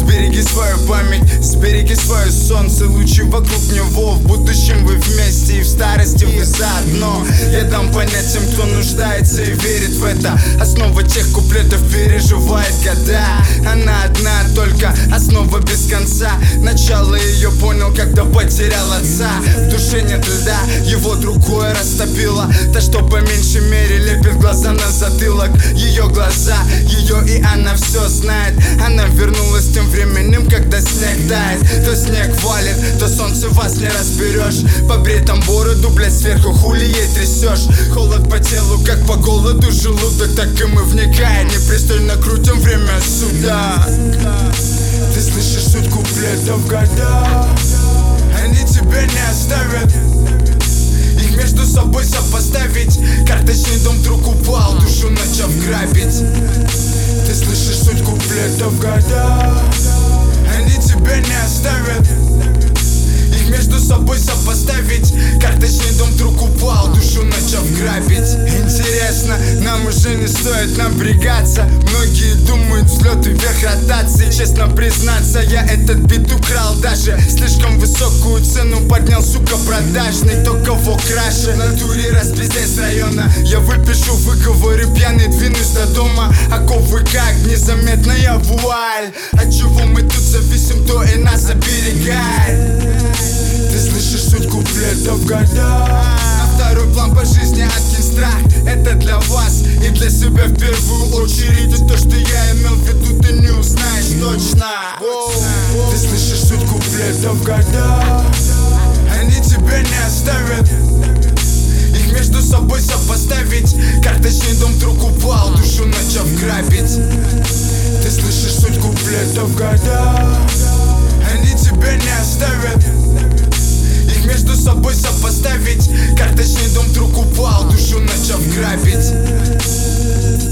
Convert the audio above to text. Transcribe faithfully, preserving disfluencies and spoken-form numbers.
Сбереги свою память, сбереги свое солнце. Лучи вокруг него, в будущем вы вместе и в старости вы заодно. Я дам понять тем, кто нуждается и верит в это. Основа тех куплетов переживает года. Она одна только, основа без конца. Начало ее понял, когда потерял отца. В душе нет льда, его другое растопило. Та, что по меньшей мере лепит глаза на затылок. Ее глаза, ее и она все знает. Она вернулась тем временем, когда снег тает. То снег валит, то солнце вас не разберешь. Побрей там бороду, блядь, сверху хули ей трясешь. Холод по телу, как по голоду желудок. Так и мы вникаем, непристойно крутим время суда. Ты слышишь суть куплетов года. Они тебя не оставят. Их между собой сопоставить. Карточный дом вдруг упал, душу начав грабить. Ты слышишь суть куплетов года. Они тебя не оставят. Их между собой сопоставить. Карточный дом вдруг упал, душу начав грабить. Интересно, нам уже не стоит напрягаться. Многие думают, взлет и вверх ротации. Честно признаться, я этот бит украл. Даже слишком высокую цену поднял, сука, продажный. Кто кого краше, в натуре распиздец с района. Я выпишу выговоры, пьяный двинусь до дома. Оковы как незаметная вуаль. От чего мы тут зависим, то и нас оберегает. Ты слышишь суть куплетов года. На второй план по жизни откинь страх. Это для вас и для себя в первую очередь. И то, что я имел в виду, ты не узнаешь точно. Ты слышишь суть куплетов года. Они тебя не оставят. Их между собой сопоставить. Карточный дом вдруг упал, душу начав грабить. Ты слышишь суть куплетов года. Они тебя не оставят. Их между собой сопоставить. Карточный дом вдруг упал, душу начав грабить.